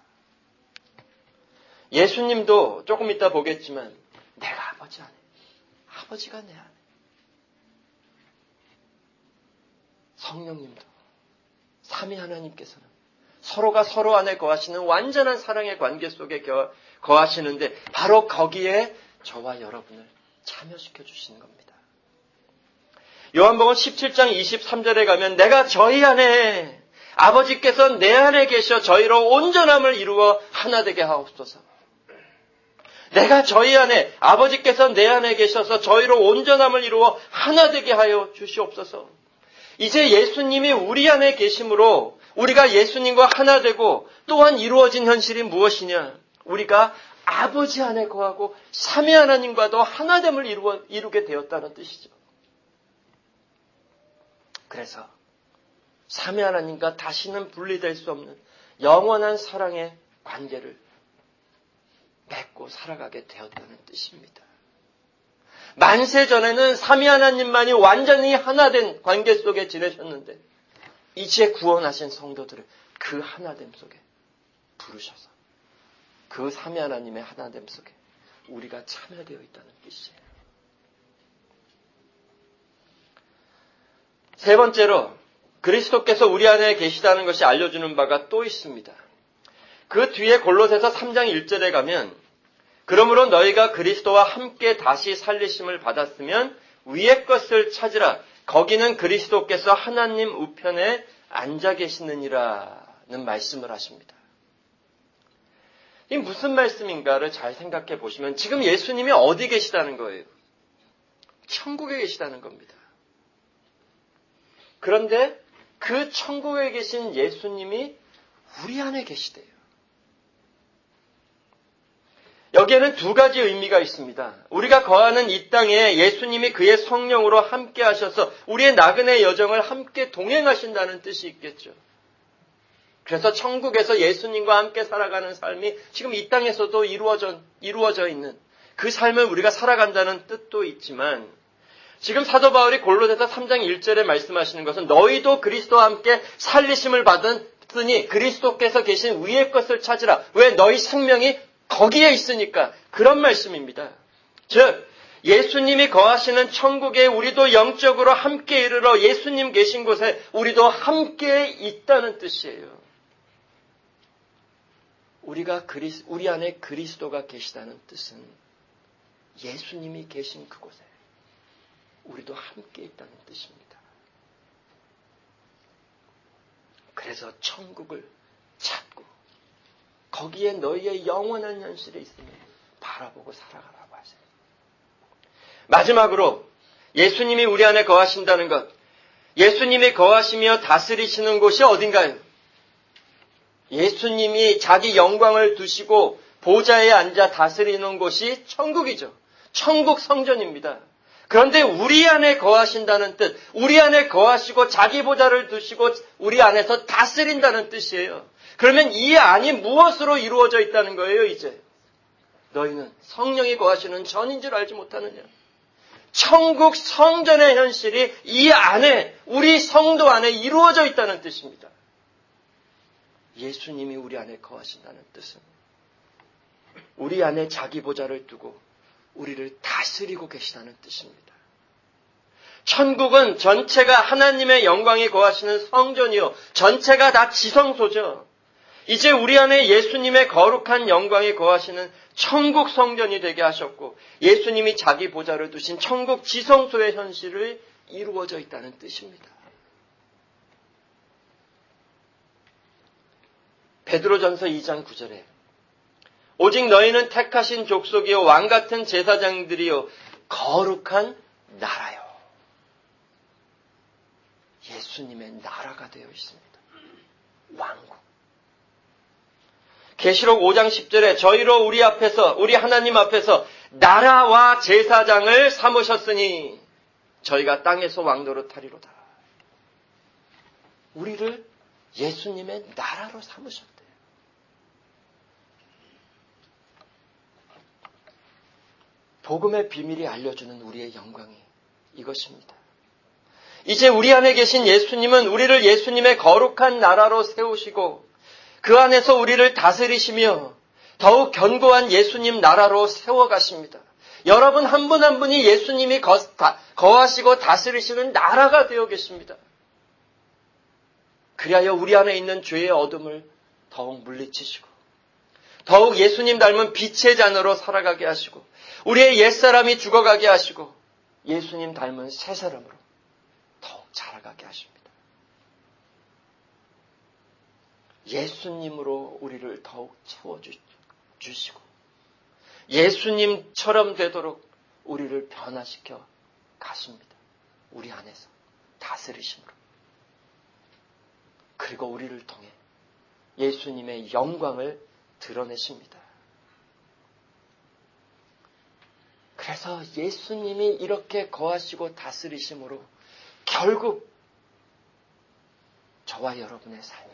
S1: 예수님도 조금 이따 보겠지만 내가 아버지 안에, 아버지가 내 안에. 성령님도 삼위 하나님께서는 서로가 서로 안에 거하시는 완전한 사랑의 관계 속에 거하시는데 바로 거기에 저와 여러분을 참여시켜 주시는 겁니다. 요한복음 십칠 장 이십삼 절에 가면 내가 저희 안에 아버지께서 내 안에 계셔 저희로 온전함을 이루어 하나 되게 하옵소서. 내가 저희 안에 아버지께서 내 안에 계셔서 저희로 온전함을 이루어 하나 되게 하여 주시옵소서. 이제 예수님이 우리 안에 계심으로 우리가 예수님과 하나 되고 또한 이루어진 현실이 무엇이냐? 우리가 아버지 안에 거하고 삼위 하나님과도 하나됨을 이루어, 이루게 되었다는 뜻이죠. 그래서 삼위 하나님과 다시는 분리될 수 없는 영원한 사랑의 관계를 맺고 살아가게 되었다는 뜻입니다. 만세 전에는 삼위 하나님만이 완전히 하나된 관계 속에 지내셨는데 이제 구원하신 성도들을 그 하나됨 속에 부르셔서 그 삼위 하나님의 하나됨 속에 우리가 참여되어 있다는 뜻이에요. 세 번째로 그리스도께서 우리 안에 계시다는 것이 알려주는 바가 또 있습니다. 그 뒤에 골로새서 삼 장 일 절에 가면 그러므로 너희가 그리스도와 함께 다시 살리심을 받았으면 위의 것을 찾으라. 거기는 그리스도께서 하나님 우편에 앉아 계시느니라는 말씀을 하십니다. 이게 무슨 말씀인가를 잘 생각해 보시면 지금 예수님이 어디 계시다는 거예요? 천국에 계시다는 겁니다. 그런데 그 천국에 계신 예수님이 우리 안에 계시대요. 여기에는 두 가지 의미가 있습니다. 우리가 거하는 이 땅에 예수님이 그의 성령으로 함께 하셔서 우리의 나그네 여정을 함께 동행하신다는 뜻이 있겠죠. 그래서 천국에서 예수님과 함께 살아가는 삶이 지금 이 땅에서도 이루어져, 이루어져 있는 그 삶을 우리가 살아간다는 뜻도 있지만 지금 사도 바울이 골로새서 삼 장 일 절에 말씀하시는 것은 너희도 그리스도와 함께 살리심을 받았으니 그리스도께서 계신 위의 것을 찾으라. 왜? 너희 생명이 거기에 있으니까 그런 말씀입니다. 즉 예수님이 거하시는 천국에 우리도 영적으로 함께 이르러 예수님 계신 곳에 우리도 함께 있다는 뜻이에요. 우리가 그리스, 우리 안에 그리스도가 계시다는 뜻은 예수님이 계신 그곳에 우리도 함께 있다는 뜻입니다. 그래서 천국을 찾고 거기에 너희의 영원한 현실이 있으면 바라보고 살아가라고 하세요. 마지막으로 예수님이 우리 안에 거하신다는 것, 예수님이 거하시며 다스리시는 곳이 어딘가요? 예수님이 자기 영광을 두시고 보좌에 앉아 다스리는 곳이 천국이죠. 천국 성전입니다. 그런데 우리 안에 거하신다는 뜻, 우리 안에 거하시고 자기 보좌를 두시고 우리 안에서 다스린다는 뜻이에요. 그러면 이 안이 무엇으로 이루어져 있다는 거예요, 이제? 너희는 성령이 거하시는 전인 줄 알지 못하느냐? 천국 성전의 현실이 이 안에, 우리 성도 안에 이루어져 있다는 뜻입니다. 예수님이 우리 안에 거하신다는 뜻은 우리 안에 자기 보좌를 두고 우리를 다스리고 계시다는 뜻입니다. 천국은 전체가 하나님의 영광이 거하시는 성전이요, 전체가 다 지성소죠. 이제 우리 안에 예수님의 거룩한 영광이 거하시는 천국 성전이 되게 하셨고, 예수님이 자기 보좌를 두신 천국 지성소의 현실이 이루어져 있다는 뜻입니다. 베드로전서 이 장 구 절에 오직 너희는 택하신 족속이요 왕같은 제사장들이요 거룩한 나라요. 예수님의 나라가 되어 있습니다. 왕국. 계시록 오 장 십 절에 저희로 우리 앞에서, 우리 하나님 앞에서 나라와 제사장을 삼으셨으니 저희가 땅에서 왕노릇 하리로다. 우리를 예수님의 나라로 삼으셨대요. 복음의 비밀이 알려주는 우리의 영광이 이것입니다. 이제 우리 안에 계신 예수님은 우리를 예수님의 거룩한 나라로 세우시고 그 안에서 우리를 다스리시며 더욱 견고한 예수님 나라로 세워가십니다. 여러분 한 분 한 분이 예수님이 거, 다, 거하시고 다스리시는 나라가 되어 계십니다. 그리하여 우리 안에 있는 죄의 어둠을 더욱 물리치시고 더욱 예수님 닮은 빛의 자녀로 살아가게 하시고 우리의 옛사람이 죽어가게 하시고 예수님 닮은 새 사람으로 더욱 자라가게 하십니다. 예수님으로 우리를 더욱 채워주시고 예수님처럼 되도록 우리를 변화시켜 가십니다. 우리 안에서 다스리심으로. 그리고 우리를 통해 예수님의 영광을 드러내십니다. 그래서 예수님이 이렇게 거하시고 다스리심으로 결국 저와 여러분의 삶이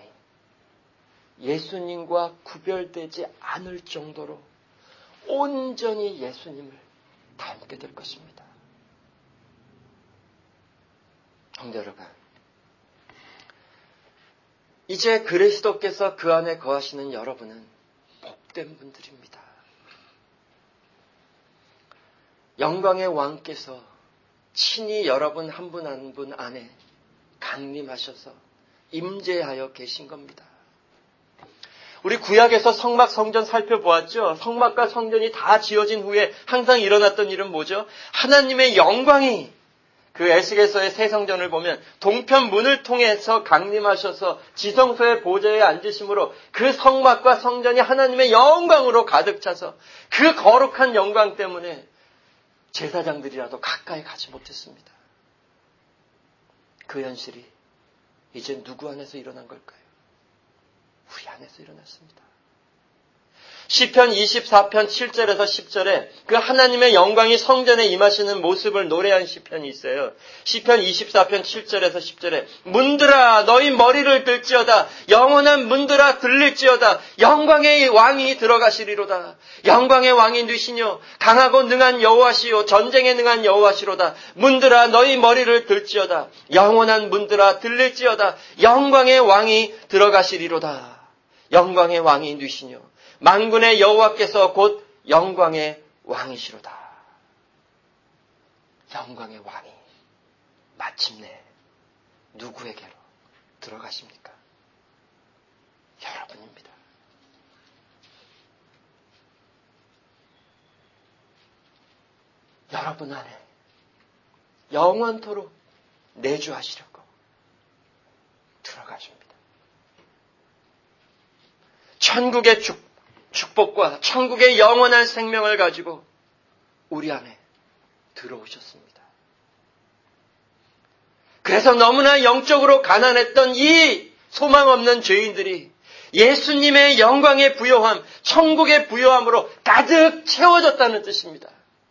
S1: 예수님과 구별되지 않을 정도로 온전히 예수님을 닮게 될 것입니다. 성도 여러분, 이제 그리스도께서 그 안에 거하시는 여러분은 복된 분들입니다. 영광의 왕께서 친히 여러분 한 분 한 분 안에 강림하셔서 임재하여 계신 겁니다. 우리 구약에서 성막 성전 살펴보았죠. 성막과 성전이 다 지어진 후에 항상 일어났던 일은 뭐죠? 하나님의 영광이 그 에스겔서의 새 성전을 보면 동편 문을 통해서 강림하셔서 지성소의 보좌에 앉으심으로 그 성막과 성전이 하나님의 영광으로 가득 차서 그 거룩한 영광 때문에 제사장들이라도 가까이 가지 못했습니다. 그 현실이 이제 누구 안에서 일어난 걸까요? 우리 안에서 일어났습니다. 시편 이십사 편 칠 절에서 십 절에 그 하나님의 영광이 성전에 임하시는 모습을 노래한 시편이 있어요. 시편 이십사 편 칠 절에서 십 절에 문들아 너희 머리를 들지어다 영원한 문들아 들릴지어다 영광의 왕이 들어가시리로다. 영광의 왕이 누시뇨 강하고 능한 여호와시요 전쟁에 능한 여호와시로다. 문들아 너희 머리를 들지어다 영원한 문들아 들릴지어다 영광의 왕이 들어가시리로다. 영광의 왕이 누시뇨 만군의 여호와께서 곧 영광의 왕이시로다. 영광의 왕이 마침내 누구에게로 들어가십니까? 여러분입니다. 여러분 안에 영원토록 내주하시려고 들어가십니다. 천국의 축 축복과 천국의 영원한 생명을 가지고 우리 안에 들어오셨습니다. 그래서 너무나 영적으로 가난했던 이 소망 없는 죄인들이 예수님의 영광의 부요함, 천국의 부요함으로 가득 채워졌다는 뜻입니다.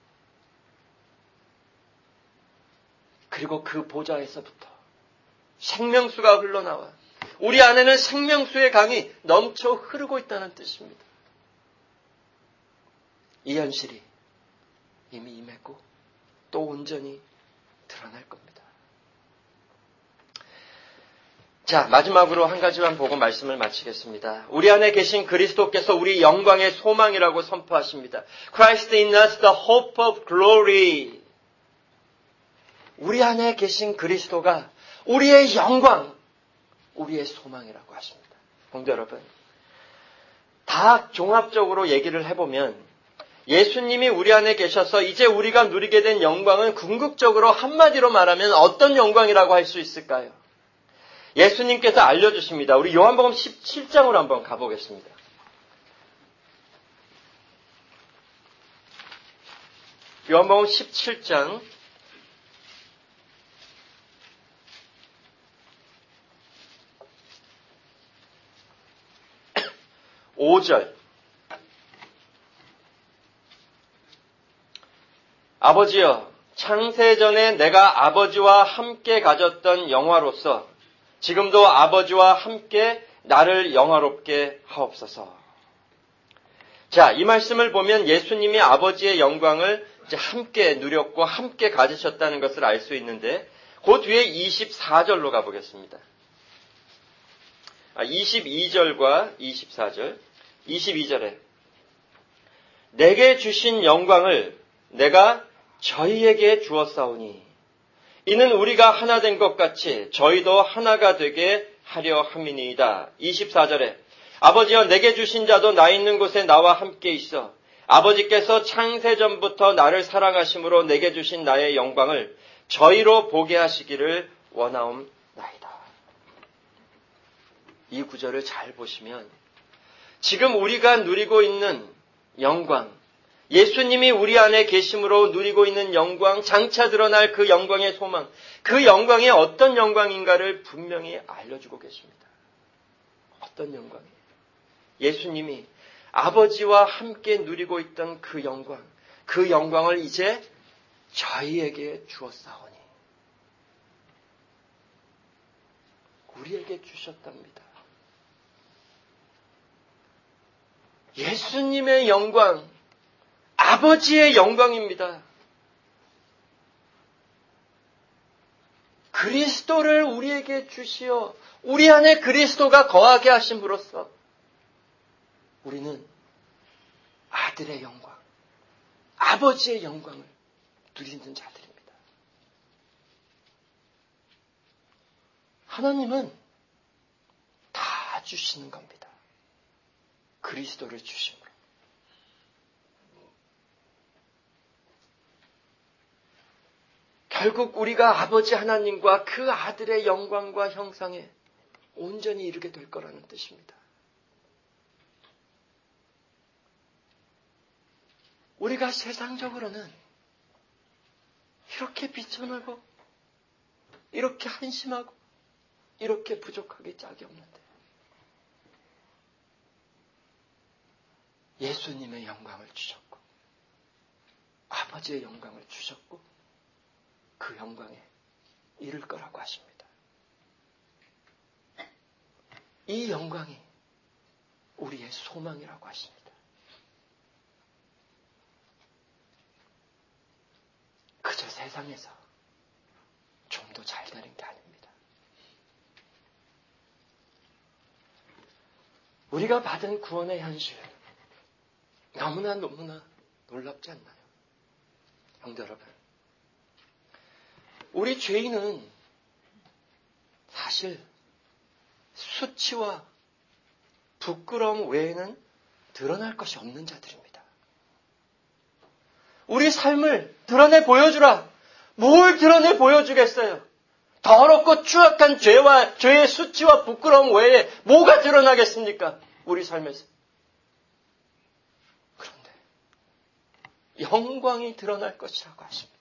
S1: 그리고 그 보좌에서부터 생명수가 흘러나와 우리 안에는 생명수의 강이 넘쳐 흐르고 있다는 뜻입니다. 이 현실이 이미 임했고 또 온전히 드러날 겁니다. 자, 마지막으로 한 가지만 보고 말씀을 마치겠습니다. 우리 안에 계신 그리스도께서 우리 영광의 소망이라고 선포하십니다. Christ in us, the hope of glory. 우리 안에 계신 그리스도가 우리의 영광, 우리의 소망이라고 하십니다. 성도 여러분, 다 종합적으로 얘기를 해보면 예수님이 우리 안에 계셔서 이제 우리가 누리게 된 영광은 궁극적으로 한마디로 말하면 어떤 영광이라고 할 수 있을까요? 예수님께서 알려주십니다. 우리 요한복음 십칠 장으로 한번 가보겠습니다. 요한복음 십칠 장 오 절. 아버지여, 창세전에 내가 아버지와 함께 가졌던 영화로서 지금도 아버지와 함께 나를 영화롭게 하옵소서. 자, 이 말씀을 보면 예수님이 아버지의 영광을 이제 함께 누렸고 함께 가지셨다는 것을 알 수 있는데 그 뒤에 이십사 절로 가보겠습니다. 아, 이십이 절과 이십사 절. 이십이 절에 내게 주신 영광을 내가 저희에게 주었사오니 이는 우리가 하나 된 것 같이 저희도 하나가 되게 하려 함이니이다. 이십사 절에 아버지여 내게 주신 자도 나 있는 곳에 나와 함께 있어 아버지께서 창세전부터 나를 사랑하심으로 내게 주신 나의 영광을 저희로 보게 하시기를 원하옵나이다. 이 구절을 잘 보시면 지금 우리가 누리고 있는 영광, 예수님이 우리 안에 계심으로 누리고 있는 영광, 장차 드러날 그 영광의 소망, 그 영광이 어떤 영광인가를 분명히 알려주고 계십니다. 어떤 영광이에요? 예수님이 아버지와 함께 누리고 있던 그 영광, 그 영광을 이제 저희에게 주었사오니 우리에게 주셨답니다. 예수님의 영광, 아버지의 영광입니다. 그리스도를 우리에게 주시어 우리 안에 그리스도가 거하게 하심으로써 우리는 아들의 영광, 아버지의 영광을 누리는 자들입니다. 하나님은 다 주시는 겁니다. 그리스도를 주심으로. 결국 우리가 아버지 하나님과 그 아들의 영광과 형상에 온전히 이르게 될 거라는 뜻입니다. 우리가 세상적으로는 이렇게 비천하고 이렇게 한심하고 이렇게 부족하기 짝이 없는데 예수님의 영광을 주셨고 아버지의 영광을 주셨고 그 영광에 이를 거라고 하십니다. 이 영광이 우리의 소망이라고 하십니다. 그저 세상에서 좀 더 잘 되는 게 아닙니다. 우리가 받은 구원의 현실 너무나 너무나 놀랍지 않나요? 형제 여러분, 우리 죄인은 사실 수치와 부끄러움 외에는 드러날 것이 없는 자들입니다. 우리 삶을 드러내 보여주라. 뭘 드러내 보여주겠어요? 더럽고 추악한 죄와 죄의 수치와 부끄러움 외에 뭐가 드러나겠습니까? 우리 삶에서. 그런데 영광이 드러날 것이라고 하십니다.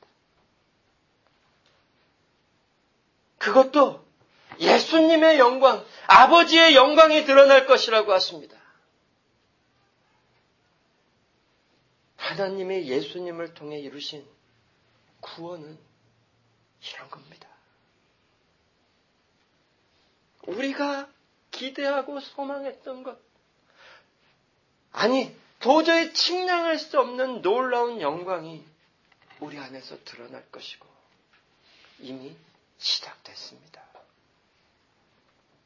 S1: 그것도 예수님의 영광, 아버지의 영광이 드러날 것이라고 하십니다. 하나님이 예수님을 통해 이루신 구원은 이런 겁니다. 우리가 기대하고 소망했던 것, 아니 도저히 측량할 수 없는 놀라운 영광이 우리 안에서 드러날 것이고 이미 시작됐습니다.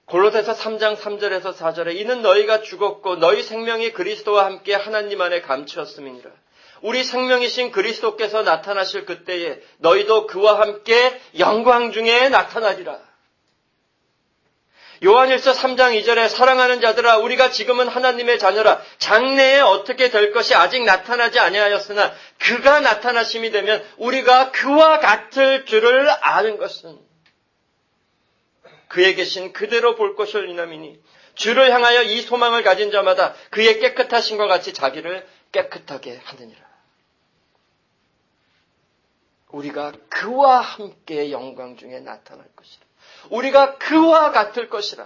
S1: 골로새서 삼 장 삼 절에서 사 절에 이는 너희가 죽었고 너희 생명이 그리스도와 함께 하나님 안에 감추었음이니라. 우리 생명이신 그리스도께서 나타나실 그때에 너희도 그와 함께 영광 중에 나타나리라. 요한일서 삼 장 이 절에 사랑하는 자들아 우리가 지금은 하나님의 자녀라. 장래에 어떻게 될 것이 아직 나타나지 아니하였으나 그가 나타나심이 되면 우리가 그와 같을 줄을 아는 것은 그에 계신 그대로 볼 것을 인함이니 주를 향하여 이 소망을 가진 자마다 그의 깨끗하심과 같이 자기를 깨끗하게 하느니라. 우리가 그와 함께 영광 중에 나타날 것이라. 우리가 그와 같을 것이라.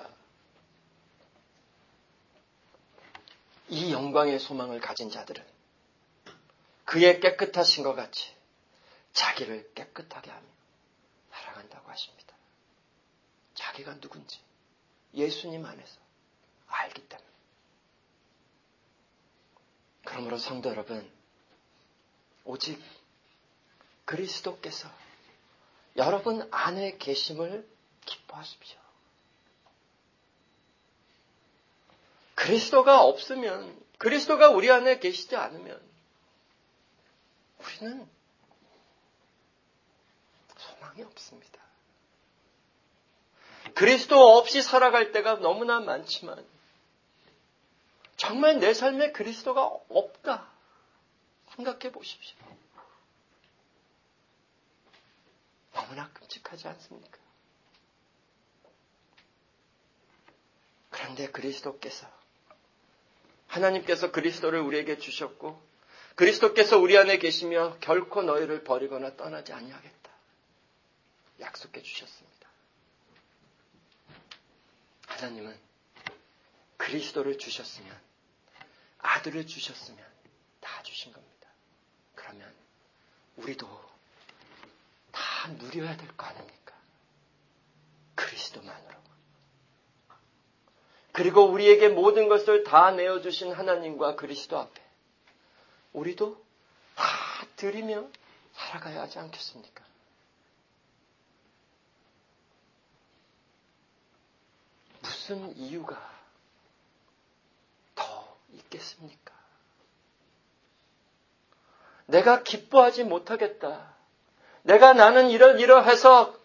S1: 이 영광의 소망을 가진 자들은 그의 깨끗하신 것 같이 자기를 깨끗하게 하며 살아간다고 하십니다. 자기가 누군지 예수님 안에서 알기 때문에. 그러므로 성도 여러분, 오직 그리스도께서 여러분 안에 계심을 기뻐하십시오. 그리스도가 없으면, 그리스도가 우리 안에 계시지 않으면 우리는 소망이 없습니다. 그리스도 없이 살아갈 때가 너무나 많지만 정말 내 삶에 그리스도가 없다 생각해 보십시오. 너무나 끔찍하지 않습니까? 그런데 그리스도께서, 하나님께서 그리스도를 우리에게 주셨고 그리스도께서 우리 안에 계시며 결코 너희를 버리거나 떠나지 아니하겠다 약속해 주셨습니다. 하나님은 그리스도를 주셨으면, 아들을 주셨으면 다 주신 겁니다. 그러면 우리도 다 누려야 될 거 아닙니까? 그리스도만으로. 그리고 우리에게 모든 것을 다 내어주신 하나님과 그리스도 앞에 우리도 다 드리며 살아가야 하지 않겠습니까? 무슨 이유가 더 있겠습니까? 내가 기뻐하지 못하겠다. 내가 나는 이러이러해서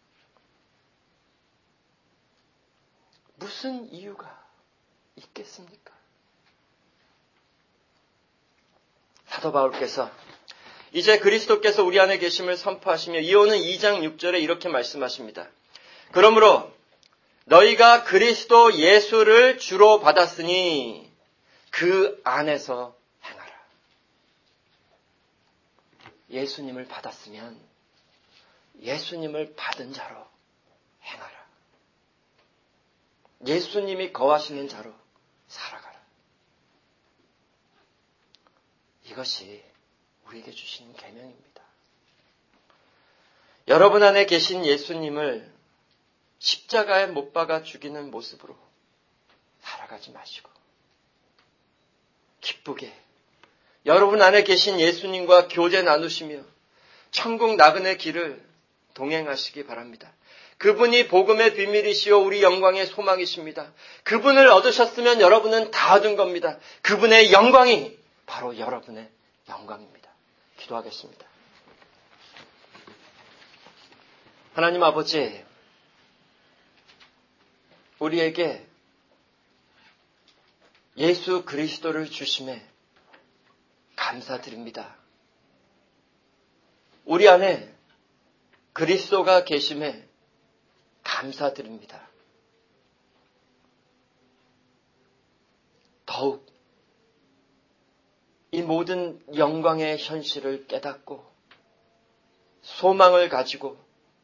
S1: 무슨 이유가 있겠습니까? 사도 바울께서 이제 그리스도께서 우리 안에 계심을 선포하시며 이어오는 이 장 육 절에 이렇게 말씀하십니다. 그러므로 너희가 그리스도 예수를 주로 받았으니 그 안에서 행하라. 예수님을 받았으면 예수님을 받은 자로 행하라. 예수님이 거하시는 자로 살아가라. 이것이 우리에게 주신 계명입니다. 여러분 안에 계신 예수님을 십자가에 못 박아 죽이는 모습으로 살아가지 마시고 기쁘게 여러분 안에 계신 예수님과 교제 나누시며 천국 나그네 길을 동행하시기 바랍니다. 그분이 복음의 비밀이시오 우리 영광의 소망이십니다. 그분을 얻으셨으면 여러분은 다 얻은 겁니다. 그분의 영광이 바로 여러분의 영광입니다. 기도하겠습니다. 하나님 아버지, 우리에게 예수 그리스도를 주심에 감사드립니다. 우리 안에 그리스도가 계심에 감사드립니다. 더욱 이 모든 영광의 현실을 깨닫고 소망을 가지고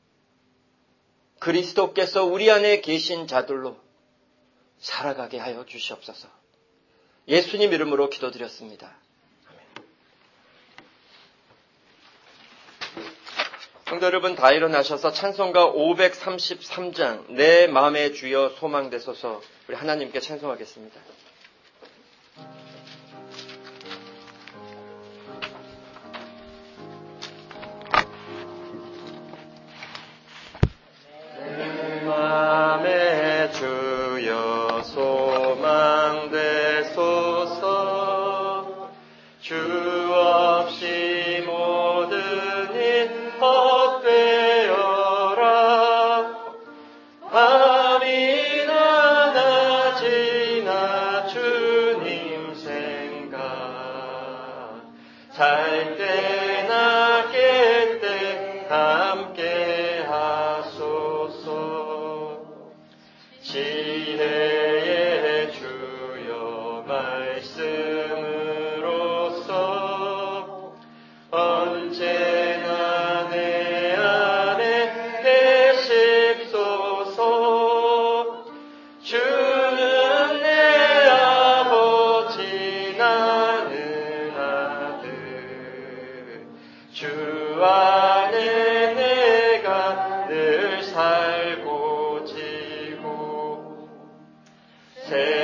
S1: 그리스도께서 우리 안에 계신 자들로 살아가게 하여 주시옵소서. 예수님 이름으로 기도드렸습니다. 아멘. 성도 여러분 다 일어나셔서 찬송가 오백삼십삼 장 내 마음의 주여 소망되소서 우리 하나님께 찬송하겠습니다. 내 마음의 주 시대의 주여 말씀으로써 언제나 내 안에 계십소서. 주는 내 아버지 나는 아들, 주 안에 내가 늘 살고 지고 새